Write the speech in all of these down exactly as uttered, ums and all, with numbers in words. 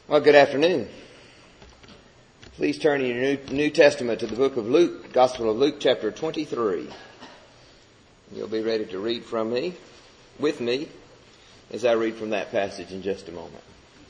Well, good afternoon. Please turn in your New, New Testament to the book of Luke, Gospel of Luke, chapter twenty-three. You'll be ready to read from me, with me, as I read from that passage in just a moment.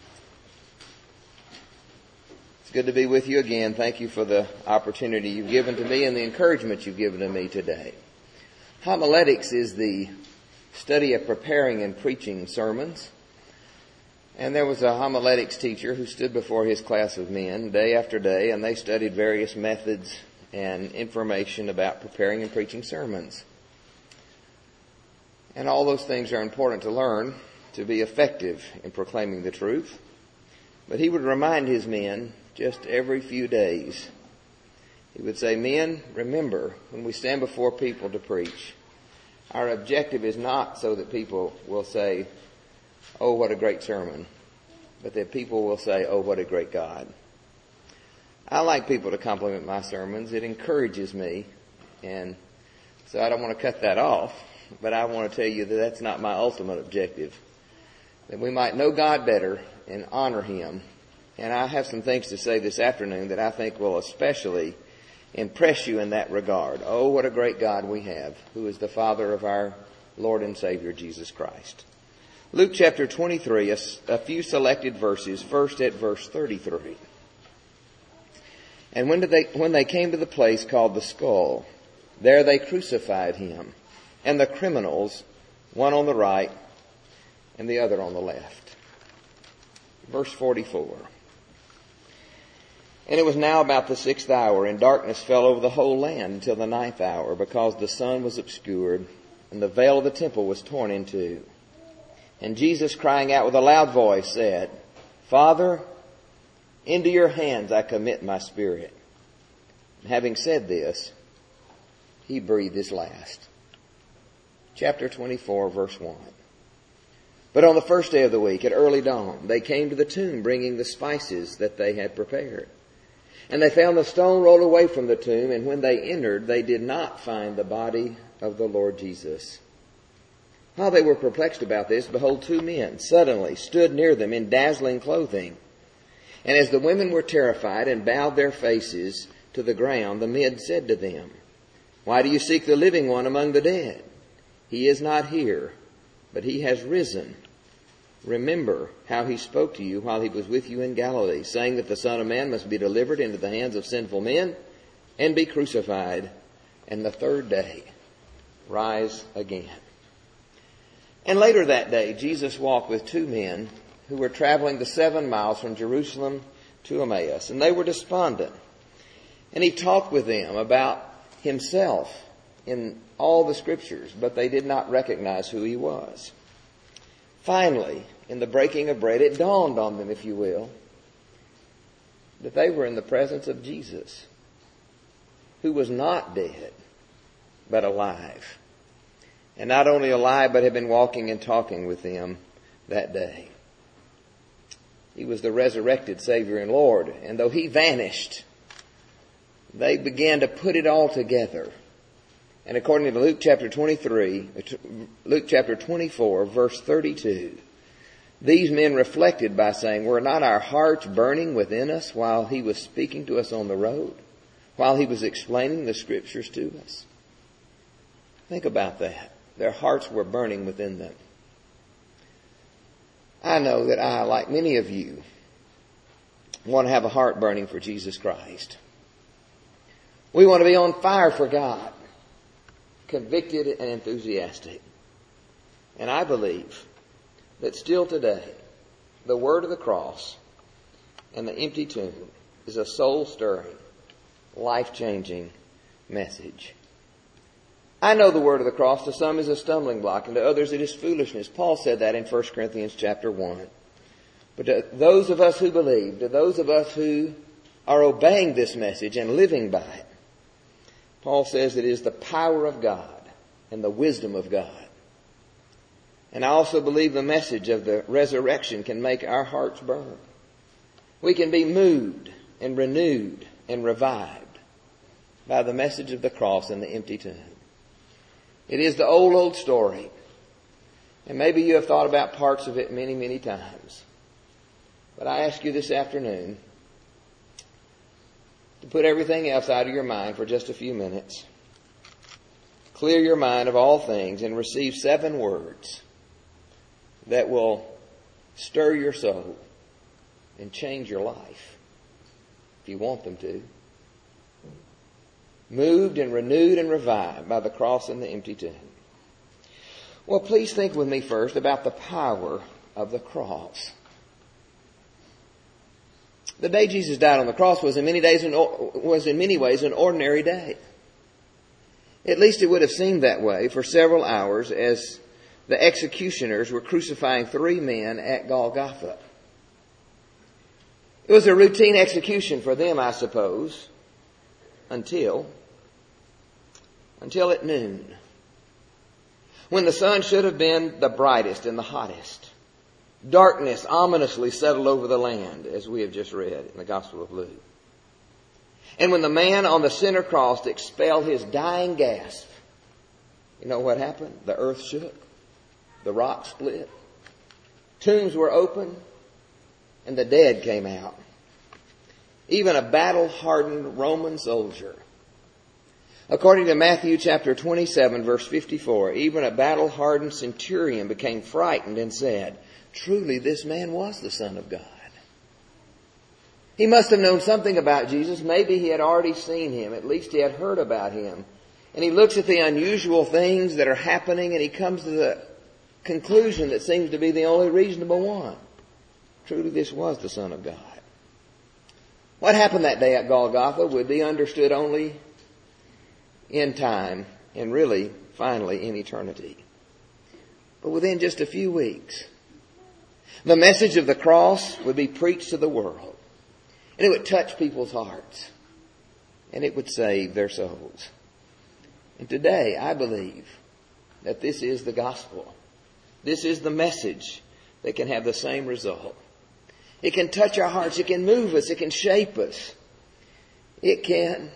It's good to be with you again. Thank you for the opportunity you've given to me and the encouragement you've given to me today. Homiletics is the study of preparing and preaching sermons. And there was a homiletics teacher who stood before his class of men day after day, and they studied various methods and information about preparing and preaching sermons. And all those things are important to learn to be effective in proclaiming the truth. But he would remind his men just every few days. He would say, "Men, remember, when we stand before people to preach, our objective is not so that people will say, 'Oh, what a great sermon,' but that people will say, 'Oh, what a great God.'" I like people to compliment my sermons. It encourages me. And so I don't want to cut that off, but I want to tell you that that's not my ultimate objective. That we might know God better and honor Him. And I have some things to say this afternoon that I think will especially impress you in that regard. Oh, what a great God we have, who is the Father of our Lord and Savior, Jesus Christ. Luke chapter twenty-three, a, a few selected verses, first at verse thirty-three. "And when, did they, when they came to the place called the Skull, there they crucified him, and the criminals, one on the right and the other on the left." Verse forty-four. "And it was now about the sixth hour, and darkness fell over the whole land until the ninth hour, because the sun was obscured, and the veil of the temple was torn in two. And Jesus, crying out with a loud voice, said, 'Father, into your hands I commit my spirit.' And having said this, he breathed his last." Chapter twenty-four, verse one. "But on the first day of the week, at early dawn, they came to the tomb, bringing the spices that they had prepared. And they found the stone rolled away from the tomb, and when they entered, they did not find the body of the Lord Jesus. While they were perplexed about this, behold, two men suddenly stood near them in dazzling clothing. And as the women were terrified and bowed their faces to the ground, the men said to them, 'Why do you seek the living one among the dead? He is not here, but he has risen. Remember how he spoke to you while he was with you in Galilee, saying that the Son of Man must be delivered into the hands of sinful men and be crucified, and the third day rise again.' And later that day, Jesus walked with two men who were traveling the seven miles from Jerusalem to Emmaus, and they were despondent. And he talked with them about himself in all the scriptures, but they did not recognize who he was. Finally, in the breaking of bread, it dawned on them, if you will, that they were in the presence of Jesus, who was not dead, but alive. And not only alive, but had been walking and talking with them that day. He was the resurrected Savior and Lord. And though he vanished, they began to put it all together. And according to Luke chapter twenty-three, Luke chapter twenty-four, verse thirty-two, these men reflected by saying, "Were not our hearts burning within us while he was speaking to us on the road, while he was explaining the scriptures to us?" Think about that. Their hearts were burning within them. I know that I, like many of you, want to have a heart burning for Jesus Christ. We want to be on fire for God, convicted and enthusiastic. And I believe that still today, the word of the cross and the empty tomb is a soul-stirring, life-changing message. I know the word of the cross to some is a stumbling block, and to others it is foolishness. Paul said that in First Corinthians chapter one. But to those of us who believe, to those of us who are obeying this message and living by it, Paul says it is the power of God and the wisdom of God. And I also believe the message of the resurrection can make our hearts burn. We can be moved and renewed and revived by the message of the cross and the empty tomb. It is the old, old story. And maybe you have thought about parts of it many, many times. But I ask you this afternoon to put everything else out of your mind for just a few minutes. Clear your mind of all things and receive seven words that will stir your soul and change your life if you want them to. Moved and renewed and revived by the cross and the empty tomb. Well, please think with me first about the power of the cross. The day Jesus died on the cross was in many days an, was in many ways an ordinary day. At least it would have seemed that way for several hours as the executioners were crucifying three men at Golgotha. It was a routine execution for them, I suppose, until, until at noon, when the sun should have been the brightest and the hottest. Darkness ominously settled over the land, as we have just read in the Gospel of Luke. And when the man on the center cross expelled his dying gasp, you know what happened? The earth shook. The rock split. Tombs were opened. And the dead came out. Even a battle-hardened Roman soldier. According to Matthew chapter twenty-seven, verse fifty-four, even a battle-hardened centurion became frightened and said, "Truly this man was the Son of God." He must have known something about Jesus. Maybe he had already seen him. At least he had heard about him. And he looks at the unusual things that are happening and he comes to the conclusion that seems to be the only reasonable one. Truly this was the Son of God. What happened that day at Golgotha would be understood only in time and really, finally, in eternity. But within just a few weeks, the message of the cross would be preached to the world. And it would touch people's hearts. And it would save their souls. And today, I believe that this is the gospel. This is the message that can have the same result. It can touch our hearts. It can move us. It can shape us. It can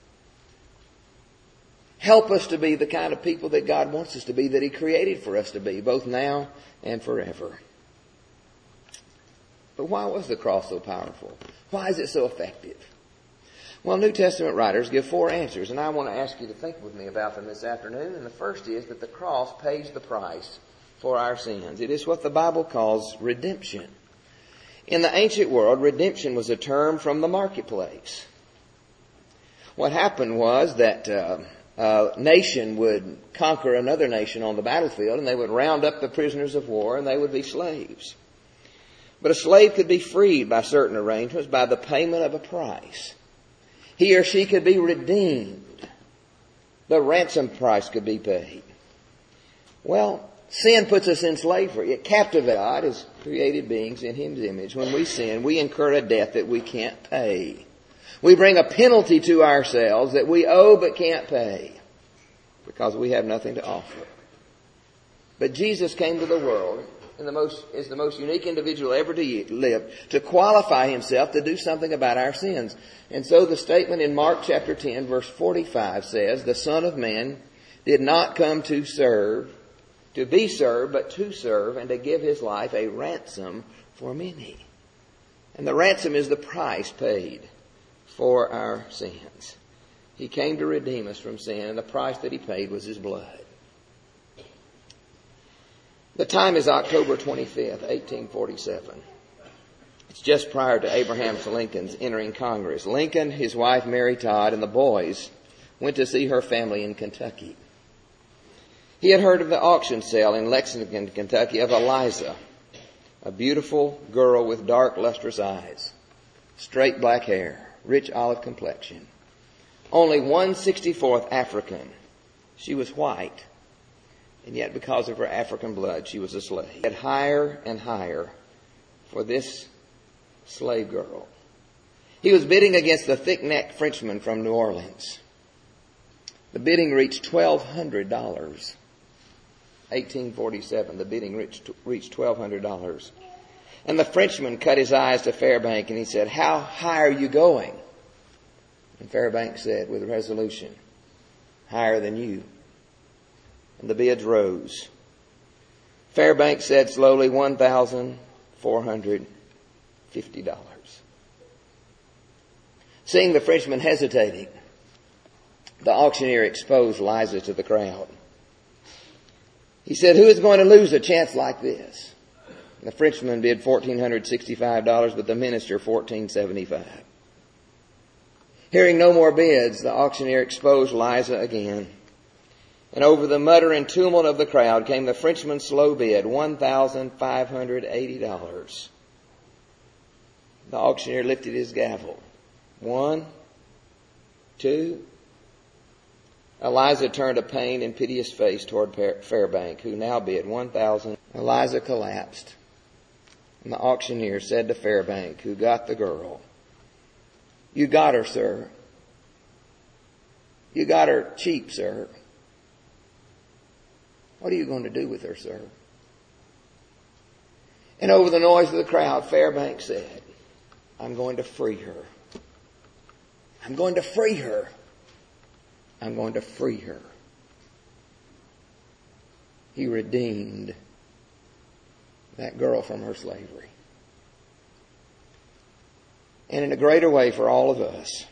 help us to be the kind of people that God wants us to be, that He created for us to be, both now and forever. But why was the cross so powerful? Why is it so effective? Well, New Testament writers give four answers, and I want to ask you to think with me about them this afternoon. And the first is that the cross pays the price for our sins. It is what the Bible calls redemption. In the ancient world, redemption was a term from the marketplace. What happened was that uh, a nation would conquer another nation on the battlefield, and they would round up the prisoners of war, and they would be slaves. But a slave could be freed by certain arrangements by the payment of a price. He or she could be redeemed. The ransom price could be paid. Well, sin puts us in slavery. It captivates God as created beings in His image. When we sin, we incur a debt that we can't pay. We bring a penalty to ourselves that we owe but can't pay because we have nothing to offer. But Jesus came to the world and the most, is the most unique individual ever to live, to qualify Himself to do something about our sins. And so the statement in Mark chapter ten, verse forty-five says, "The Son of Man did not come to serve, to be served, but to serve, and to give His life a ransom for many." And the ransom is the price paid for our sins. He came to redeem us from sin, and the price that He paid was His blood. The time is October twenty-fifth, eighteen forty-seven. It's just prior to Abraham Lincoln's entering Congress. Lincoln, his wife Mary Todd, and the boys went to see her family in Kentucky. He had heard of the auction sale in Lexington, Kentucky, of Eliza, a beautiful girl with dark, lustrous eyes, straight black hair, rich olive complexion. Only one sixty-fourth African. She was white. And yet because of her African blood, she was a slave. He had higher and higher for this slave girl. He was bidding against the thick-necked Frenchman from New Orleans. The bidding reached twelve hundred dollars. eighteen forty-seven, the bidding reached, reached twelve hundred dollars. And the Frenchman cut his eyes to Fairbank and he said, "How high are you going?" And Fairbank said with resolution, "Higher than you." And the bids rose. Fairbank said slowly, one thousand four hundred fifty dollars. Seeing the Frenchman hesitating, the auctioneer exposed Liza to the crowd. He said, "Who is going to lose a chance like this?" The Frenchman bid one thousand four hundred sixty-five dollars, but the minister fourteen seventy-five. Hearing no more bids, the auctioneer exposed Liza again. And over the mutter and tumult of the crowd came the Frenchman's slow bid, one thousand five hundred eighty dollars. The auctioneer lifted his gavel. One, two. Eliza turned a pained and piteous face toward Fairbank, who now bid one thousand. Eliza collapsed. And the auctioneer said to Fairbank, who got the girl, "You got her, sir. You got her cheap, sir. What are you going to do with her, sir?" And over the noise of the crowd, Fairbank said, "I'm going to free her. I'm going to free her. I'm going to free her." He redeemed that girl from her slavery. And in a greater way for all of us,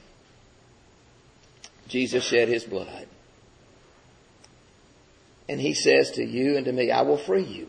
Jesus shed His blood. And He says to you and to me, "I will free you.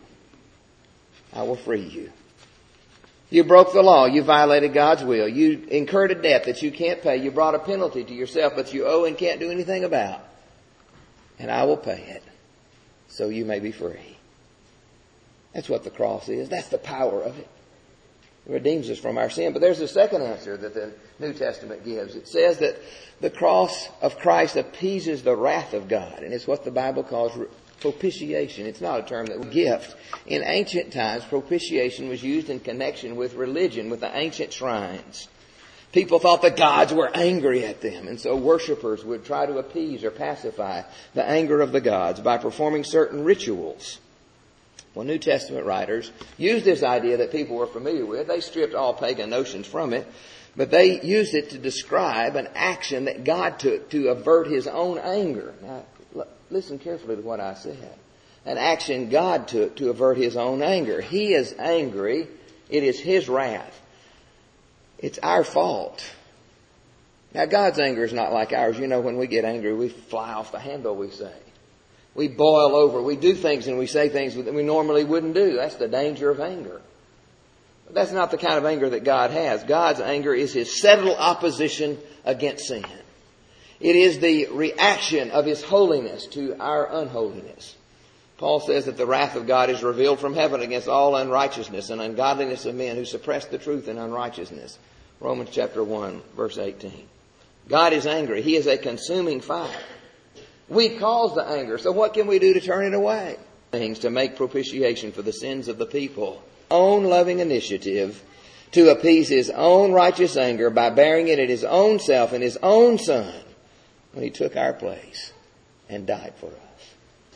I will free you. You broke the law. You violated God's will. You incurred a debt that you can't pay. You brought a penalty to yourself, but you owe and can't do anything about. And I will pay it so you may be free." That's what the cross is. That's the power of it. It redeems us from our sin. But there's a second answer that the New Testament gives. It says that the cross of Christ appeases the wrath of God. And it's what the Bible calls propitiation. It's not a term that we gift. In ancient times, propitiation was used in connection with religion, with the ancient shrines. People thought the gods were angry at them, and so worshipers would try to appease or pacify the anger of the gods by performing certain rituals. Well, New Testament writers used this idea that people were familiar with. They stripped all pagan notions from it, but they used it to describe an action that God took to avert His own anger. Now, listen carefully to what I said. An action God took to avert His own anger. He is angry. It is His wrath. It's our fault. Now, God's anger is not like ours. You know, when we get angry, we fly off the handle, we say. We boil over. We do things and we say things that we normally wouldn't do. That's the danger of anger. But that's not the kind of anger that God has. God's anger is His settled opposition against sin. It is the reaction of His holiness to our unholiness. Paul says that the wrath of God is revealed from heaven against all unrighteousness and ungodliness of men who suppress the truth in unrighteousness. Romans chapter one, verse eighteen. God is angry. He is a consuming fire. We cause the anger. So what can we do to turn it away? Things to make propitiation for the sins of the people. Own loving initiative to appease His own righteous anger by bearing it in His own self and His own Son when He took our place and died for us.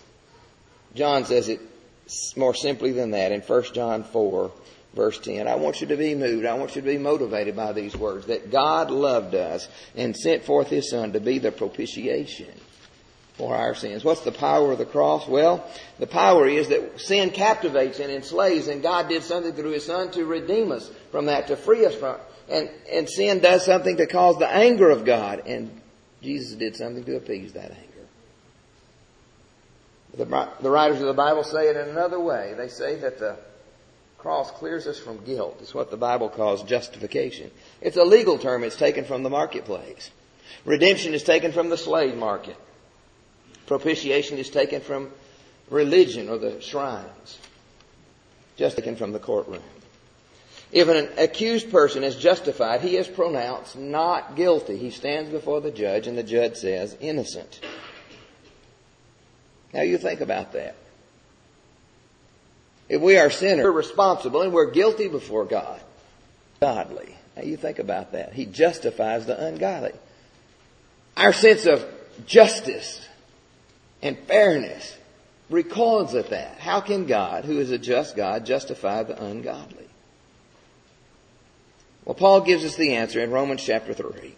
John says it more simply than that in First John four, verse ten. I want you to be moved. I want you to be motivated by these words, that God loved us and sent forth His Son to be the propitiation for our sins. What's the power of the cross? Well, the power is that sin captivates and enslaves, and God did something through His Son to redeem us from that, to free us from it. And, and sin does something to cause the anger of God, and Jesus did something to appease that anger. The, the writers of the Bible say it in another way. They say that the cross clears us from guilt. It's what the Bible calls justification. It's a legal term. It's taken from the marketplace. Redemption is taken from the slave market. Propitiation is taken from religion or the shrines. Just taken from the courtroom. If an accused person is justified, he is pronounced not guilty. He stands before the judge and the judge says innocent. Now you think about that. If we are sinners, we're responsible and we're guilty before God. Godly. Now you think about that. He justifies the ungodly. Our sense of justice and fairness recoils at that. How can God, who is a just God, justify the ungodly? Well, Paul gives us the answer in Romans chapter three.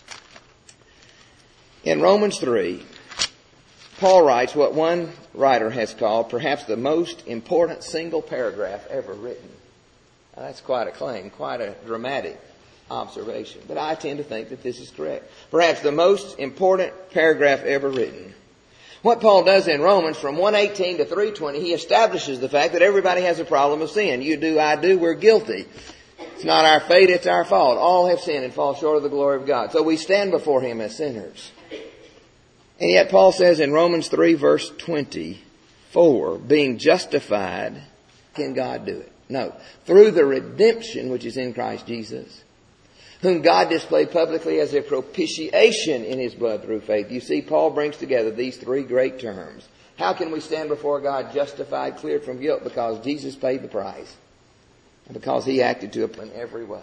In Romans three, Paul writes what one writer has called perhaps the most important single paragraph ever written. Now, that's quite a claim, quite a dramatic observation. But I tend to think that this is correct. Perhaps the most important paragraph ever written. What Paul does in Romans from one eighteen to three twenty, he establishes the fact that everybody has a problem of sin. You do, I do, we're guilty. It's not our fate, it's our fault. All have sinned and fall short of the glory of God. So we stand before Him as sinners. And yet Paul says in Romans three verse twenty-four, being justified, can God do it? No. Through the redemption which is in Christ Jesus, whom God displayed publicly as a propitiation in His blood through faith. You see, Paul brings together these three great terms. How can we stand before God justified, cleared from guilt? Because Jesus paid the price. And because He acted to it in every way.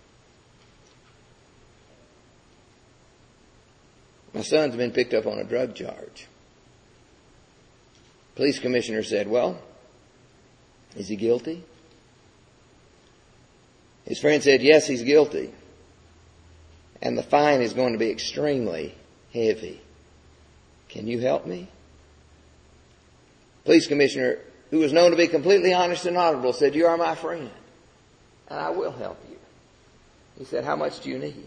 My son's been picked up on a drug charge. Police commissioner said, well, is he guilty? His friend said, yes, he's guilty. And the fine is going to be extremely heavy. Can you help me? Police commissioner, who was known to be completely honest and honorable, said, you are my friend, and I will help you. He said, how much do you need?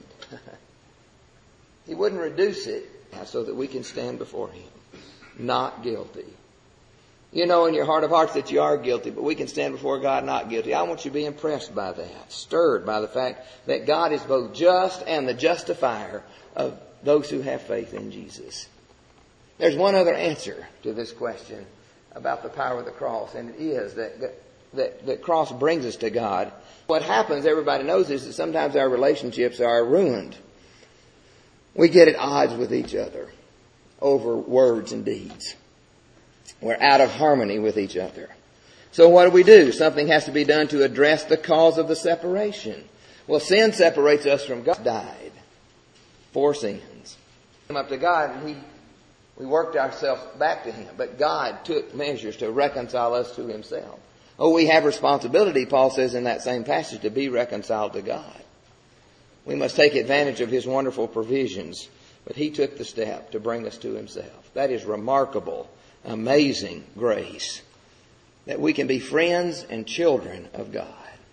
He wouldn't reduce it so that we can stand before Him not guilty. You know in your heart of hearts that you are guilty, but we can stand before God not guilty. I want you to be impressed by that, stirred by the fact that God is both just and the justifier of those who have faith in Jesus. There's one other answer to this question about the power of the cross, and it is that that the cross brings us to God. What happens, everybody knows, is that sometimes our relationships are ruined. We get at odds with each other over words and deeds. We're out of harmony with each other. So what do we do? Something has to be done to address the cause of the separation. Well, sin separates us from God. Died for sins. Come up to God and He, we worked ourselves back to Him. But God took measures to reconcile us to Himself. Oh, we have responsibility, Paul says in that same passage, to be reconciled to God. We must take advantage of His wonderful provisions. But He took the step to bring us to Himself. That is remarkable, amazing grace. That we can be friends and children of God.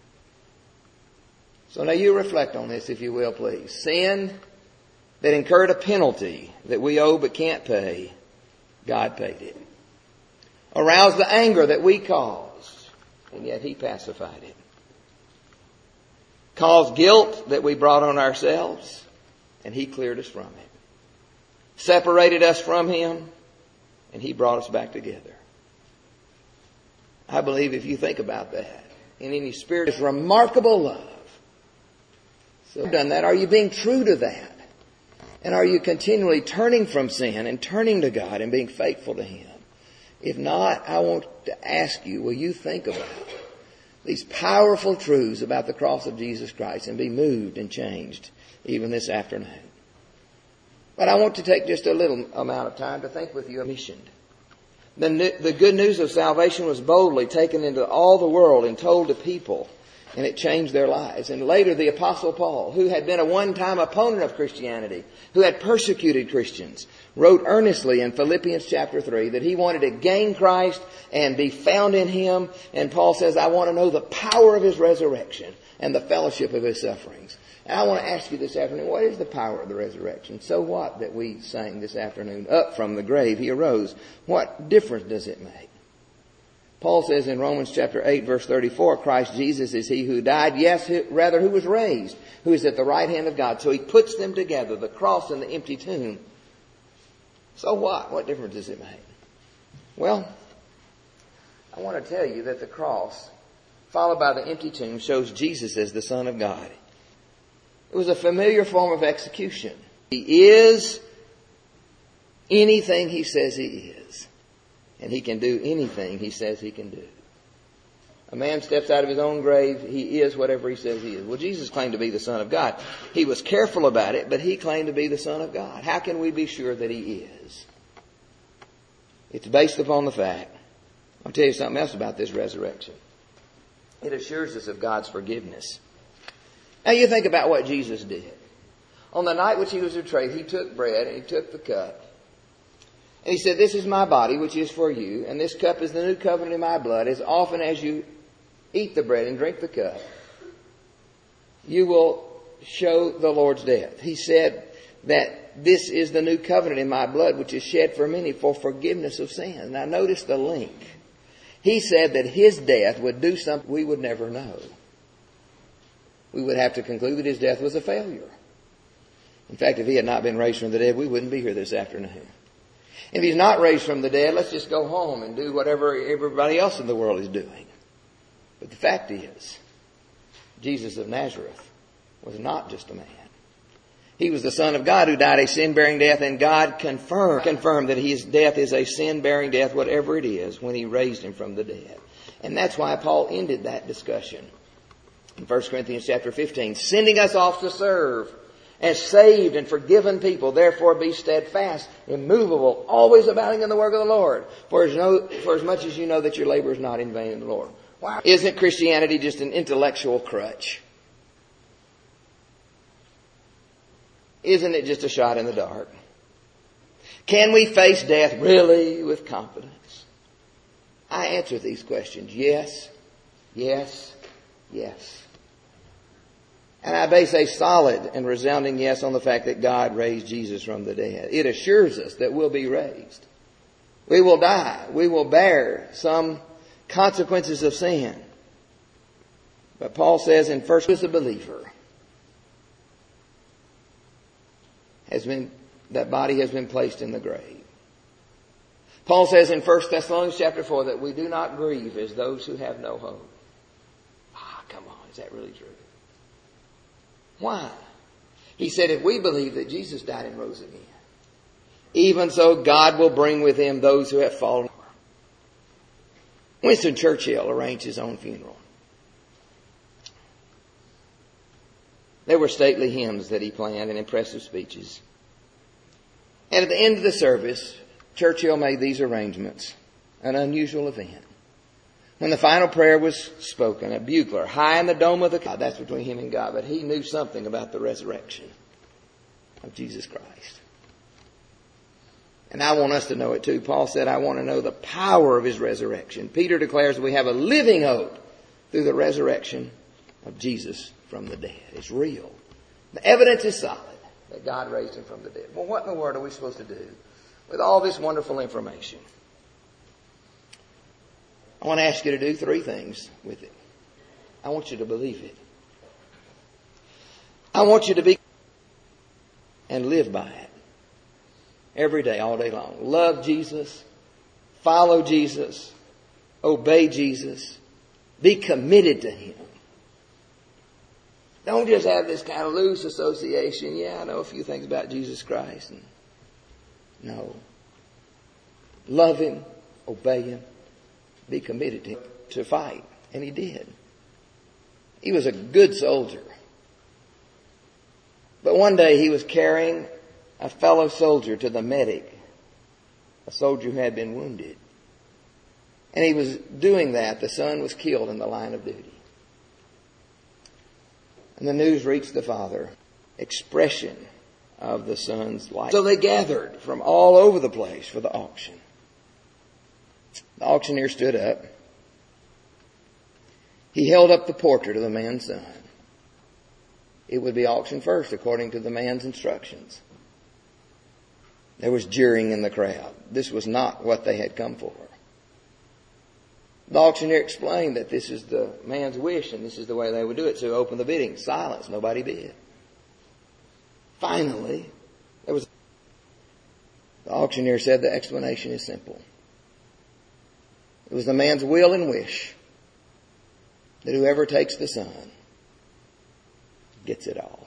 So now you reflect on this, if you will, please. Sin that incurred a penalty that we owe but can't pay, God paid it. Aroused the anger that we caused, and yet He pacified it. Caused guilt that we brought on ourselves, and He cleared us from it. Separated us from Him, and He brought us back together. I believe if you think about that, in any spirit, it's remarkable love. So you've done that. Are you being true to that? And are you continually turning from sin and turning to God and being faithful to Him? If not, I want to ask you, will you think about these powerful truths about the cross of Jesus Christ and be moved and changed even this afternoon? But I want to take just a little amount of time to think with you. Missioned. The, the good news of salvation was boldly taken into all the world and told to people, and it changed their lives. And later the Apostle Paul, who had been a one-time opponent of Christianity, who had persecuted Christians, wrote earnestly in Philippians chapter three that he wanted to gain Christ and be found in Him. And Paul says, I want to know the power of His resurrection and the fellowship of His sufferings. And I want to ask you this afternoon, what is the power of the resurrection? So what that we sang this afternoon, up from the grave He arose. What difference does it make? Paul says in Romans chapter eight verse thirty-four, Christ Jesus is He who died, yes, who, rather who was raised, who is at the right hand of God. So He puts them together, the cross and the empty tomb. So what? What difference does it make? Well, I want to tell you that the cross, followed by the empty tomb, shows Jesus as the Son of God. It was a familiar form of execution. He is anything He says He is. And He can do anything He says He can do. A man steps out of his own grave, he is whatever He says He is. Well, Jesus claimed to be the Son of God. He was careful about it, but He claimed to be the Son of God. How can we be sure that He is? It's based upon the fact. I'll tell you something else about this resurrection. It assures us of God's forgiveness. Now you think about what Jesus did. On the night which He was betrayed, He took bread and He took the cup. And He said, this is my body, which is for you, and this cup is the new covenant in my blood. As often as you eat the bread and drink the cup, you will show the Lord's death. He said that this is the new covenant in my blood, which is shed for many for forgiveness of sin. Now notice the link. He said that his death would do something we would never know. We would have to conclude that his death was a failure. In fact, if he had not been raised from the dead, we wouldn't be here this afternoon. If he's not raised from the dead, let's just go home and do whatever everybody else in the world is doing. But the fact is, Jesus of Nazareth was not just a man. He was the Son of God who died a sin-bearing death, and God confirmed, confirmed that his death is a sin-bearing death, whatever it is, when he raised him from the dead. And that's why Paul ended that discussion in First Corinthians chapter fifteen, sending us off to serve as saved and forgiven people. Therefore be steadfast, immovable, always abounding in the work of the Lord. For as, no, for as much as you know that your labor is not in vain in the Lord. Why isn't Christianity just an intellectual crutch? Isn't it just a shot in the dark? Can we face death really with confidence? I answer these questions. Yes, yes, yes. And I base a solid and resounding yes on the fact that God raised Jesus from the dead. It assures us that we'll be raised. We will die. We will bear some consequences of sin. But Paul says in First, as a believer, has been, that body has been placed in the grave. Paul says in First Thessalonians chapter four that we do not grieve as those who have no hope. Ah, come on, is that really true? Why? He said if we believe that Jesus died and rose again, even so God will bring with him those who have fallen. Winston Churchill arranged his own funeral. There were stately hymns that he planned and impressive speeches. And at the end of the service, Churchill made these arrangements, an unusual event. When the final prayer was spoken, a bugler high in the dome of the God, that's between him and God, but he knew something about the resurrection of Jesus Christ. And I want us to know it too. Paul said, I want to know the power of his resurrection. Peter declares that we have a living hope through the resurrection of Jesus from the dead. It's real. The evidence is solid that God raised him from the dead. Well, what in the world are we supposed to do with all this wonderful information? I want to ask you to do three things with it. I want you to believe it. I want you to be and live by it. Every day, all day long. Love Jesus. Follow Jesus. Obey Jesus. Be committed to him. Don't just have this kind of loose association. Yeah, I know a few things about Jesus Christ. And no. Love him. Obey him. Be committed to him, to fight. And he did. He was a good soldier. But one day he was carrying a fellow soldier to the medic, a soldier who had been wounded. And he was doing that. The son was killed in the line of duty. And the news reached the father. Expression of the son's life. So they gathered from all over the place for the auction. The auctioneer stood up. He held up the portrait of the man's son. It would be auctioned first according to the man's instructions. There was jeering in the crowd. This was not what they had come for. The auctioneer explained that this is the man's wish and this is the way they would do it. So he opened the bidding. Silence. Nobody bid. Finally, there was. The auctioneer said the explanation is simple. It was the man's will and wish that whoever takes the son gets it all.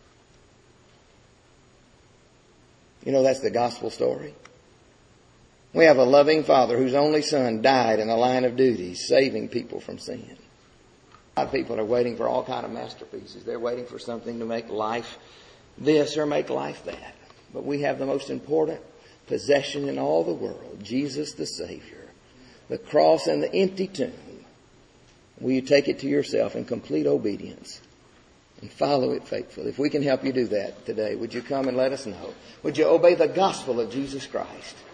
You know, that's the gospel story. We have a loving Father whose only Son died in the line of duty, saving people from sin. A lot of people are waiting for all kinds of masterpieces. They're waiting for something to make life this or make life that. But we have the most important possession in all the world, Jesus the Savior. The cross and the empty tomb. Will you take it to yourself in complete obedience and follow it faithfully? If we can help you do that today, would you come and let us know? Would you obey the gospel of Jesus Christ?